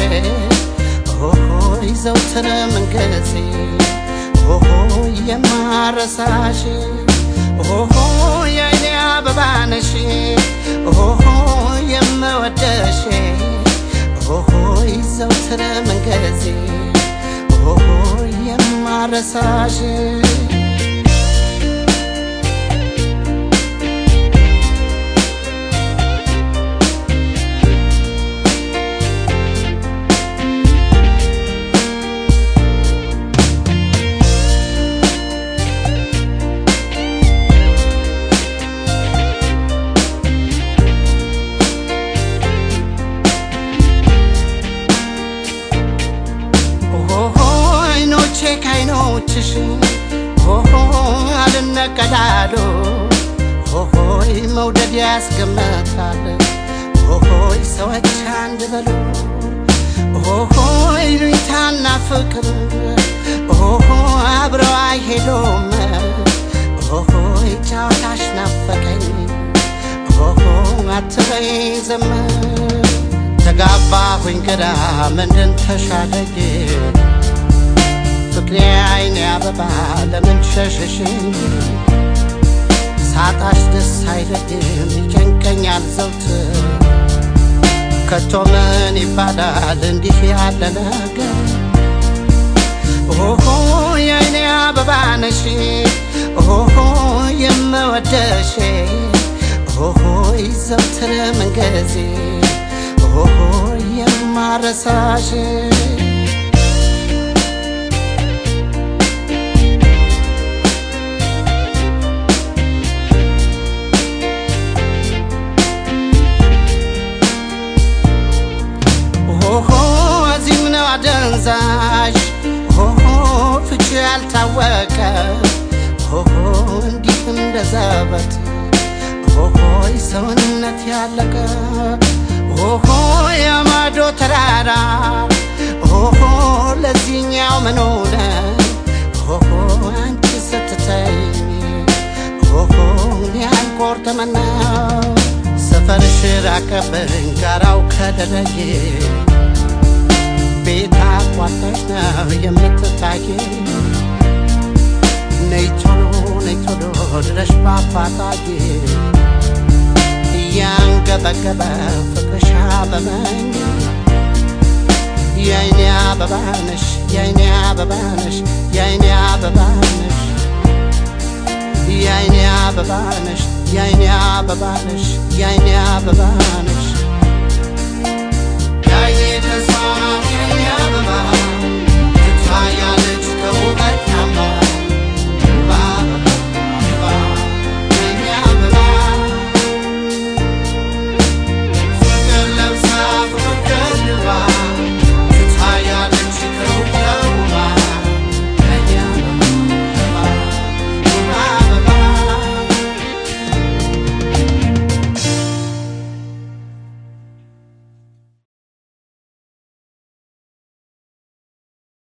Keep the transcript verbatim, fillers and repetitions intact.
oh ይዘውትር መንገዜ oh የማረሳሽ oh የኔ አበባ ነሽ oh የምወደሽ oh ይዘውትር መንገዜ oh የማረሳሽ oh አልነቀዳሉ oh መውደድ ያስገመታል oh ሰዎች አንድ በሉ oh ይሉኝታና ፍቅር oh አብረው አይሄዱም oh ጫወታሽ ናፈቀኝ oh አትበይ ዝም ተጋባሁኝ ግራ ምንድን ተሻለኝ ፍቅሬ አይኔ አበባ ለምን ሸሸሽኝ ሳጣሽ ደስ አይለኝም ይጨንቀኛል ዘውትር ከቶ ምን ይባላል እንዲህ ያለ ነገር ኦሆ የኔ አበባ ነሽ ኦሆ የምወደሽ ኦሆ ይዘውትር መንገዜ ኦሆ የማረሳሽ አደንዛሽ oh ፍቺ ያልታወቀ oh እንዲህ እንደዘበት oh ሰውነት ያለቀ oh ያማዶ ተራራ oh ለዚህኛው ምን ሆነ oh አንቺ ስትተኝ oh ያንቆርተመና ሰፈርሽ ራቀብኝ ጋራው ከደረጀ ቤታ ቋጣሽ ነው የምትታቂ ነይቶሎ ነይቶሎ ድረሽ ባፋጣቂ ያንገበገበ ፍቅርሽ አበበኝ የኔ አበባ ነሽ የኔ አበባ ነሽ የኔ አበባ ነሽ የኔ አበባ ነሽ የኔ አበባ ነሽ የኔ አበባ ነሽ